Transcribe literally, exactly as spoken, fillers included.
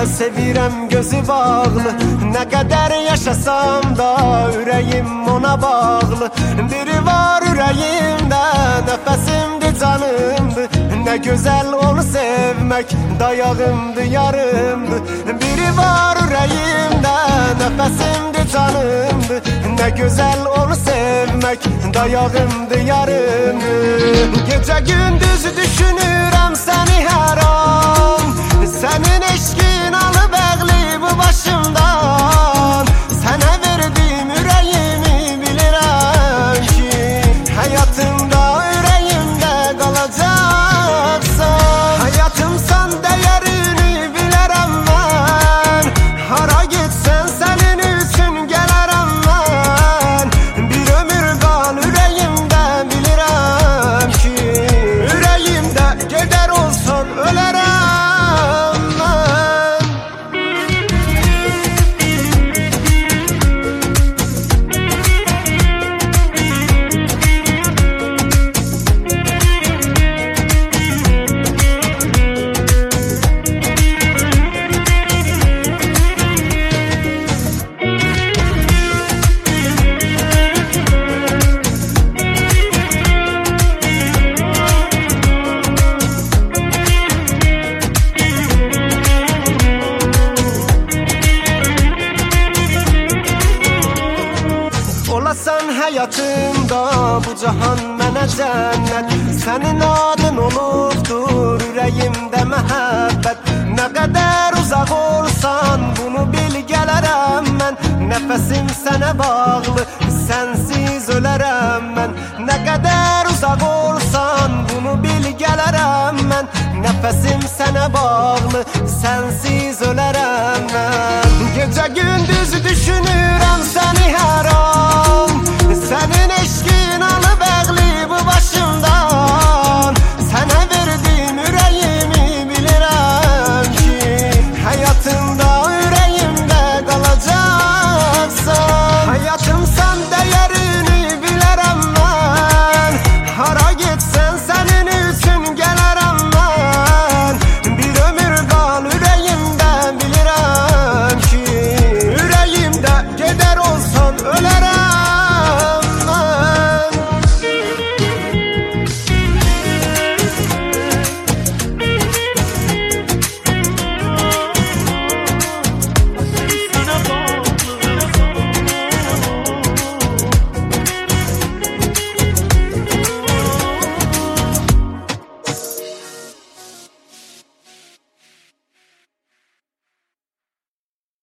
sevirəm gözü bağlı. Nə qədər yaşasam da ürəyim ona bağlı. Biri var ürəyimdə, nəfəsimdir, canımdır. Nə gözəl onu sevmək, dayağımdır, yarımdır. Biri var ürəyimdə, nəfəsimdir, canımdır. Nə gözəl onu sevmək, dayağımdır, yarımdır. Gecə gündüz düşünürəm səni hər an. Sənin eşqin alıp əqli bu başımdan. Sənə verdim ürəyimi bilirəm ki, həyatımda ürəyimdə qalacaqsan. Həyatımsan, dəyərini bilərəm mən. Hara getsən sənin üçün gələrəm mən. Bir ömür qal ürəyimdə bilirəm ki, ürəyimdə gedər olsan ölərəm. Olasan həyatımda bu cahan mənə cənnət. Sənin adın olubdur ürəyimdə məhəbbət. Nə qədər uzaq olsan bunu bil gələrəm mən. Nəfəsim sənə bağlı, sənsiz ölərəm mən. Nə qədər uzaq olsan bunu bil gələrəm mən. Nəfəsim sənə bağlı, sənsiz ölərəm mən. Gecə gündüz düşünürəm səni hər an. Sənin eşqin alıp əqli bu başımdan. Sənə verdim ürəyimi bilirəm ki, həyatımda ürəyimdə qalacaqsan. Həyatımsan, dəyərini bilərəm mən. Hara getsən sənin üçün gələrəm mən. Bir ömür qal ürəyimdə bilirəm ki, ürəyimdə gedər olsan ölərəm.